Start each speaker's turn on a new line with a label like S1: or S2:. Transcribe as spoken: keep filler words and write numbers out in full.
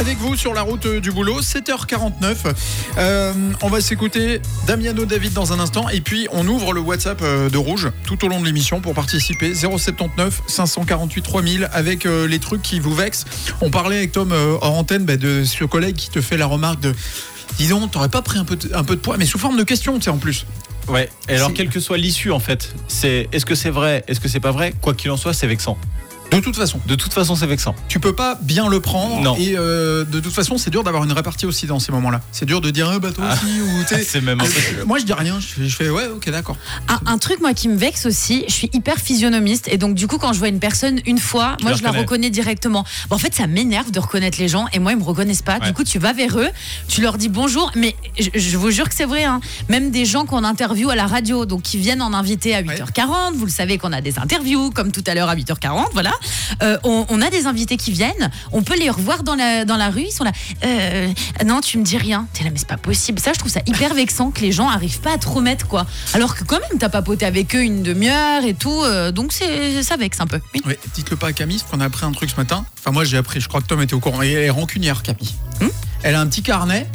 S1: avec vous sur la route du boulot, sept heures quarante-neuf. Euh, on va s'écouter Damiano David dans un instant et puis on ouvre le WhatsApp de Rouge tout au long de l'émission pour participer. zéro soixante-dix-neuf cinq cent quarante-huit trois mille avec euh, les trucs qui vous vexent. On parlait avec Tom euh, hors antenne bah, de ce collègue qui te fait la remarque de disons, t'aurais pas pris un peu de, un peu de poids, mais sous forme de question, tu sais, en plus.
S2: Ouais, et alors
S1: c'est...
S2: quelle que soit l'issue en fait, c'est est-ce que c'est vrai, est-ce que c'est pas vrai, quoi qu'il en soit, c'est vexant.
S1: De toute façon.
S2: De toute façon, c'est vexant.
S1: Tu peux pas bien le prendre.
S2: Non.
S1: Et euh, de toute façon, c'est dur d'avoir une répartie aussi dans ces moments-là. C'est dur de dire, ah, bah toi aussi.
S2: Ah,
S1: ou t'es...
S2: c'est même un peu...
S1: Moi, je dis rien. Je fais, je fais ouais, ok, d'accord.
S3: Un, un truc, moi, qui me vexe aussi, je suis hyper physionomiste. Et donc, du coup, quand je vois une personne une fois,
S2: tu
S3: moi,
S2: la
S3: je la
S2: reconnais.
S3: reconnais directement. Bon, en fait, ça m'énerve de reconnaître les gens. Et moi, ils me reconnaissent pas.
S2: Ouais.
S3: Du coup, tu vas vers eux, tu leur dis bonjour. Mais je, je vous jure que c'est vrai. Hein. Même des gens qu'on interviewe à la radio, donc qui viennent en invité à huit heures quarante. Vous le savez qu'on a des interviews, comme tout à l'heure à huit heures quarante. Voilà. Euh, on, on a des invités qui viennent, on peut les revoir dans la, dans la rue, ils sont là, euh, non tu me dis rien, t'es là mais c'est pas possible, ça je trouve ça hyper vexant que les gens arrivent pas à te remettre quoi, alors que quand même t'as papoté avec eux une demi-heure et tout, euh, donc c'est, ça vexe un peu. Oui.
S1: Ouais, dites-le pas à Camille, parce qu'on a appris un truc ce matin, enfin moi j'ai appris, je crois que Tom était au courant, et elle est rancunière Camille.
S3: Hmm
S1: Elle a un petit carnet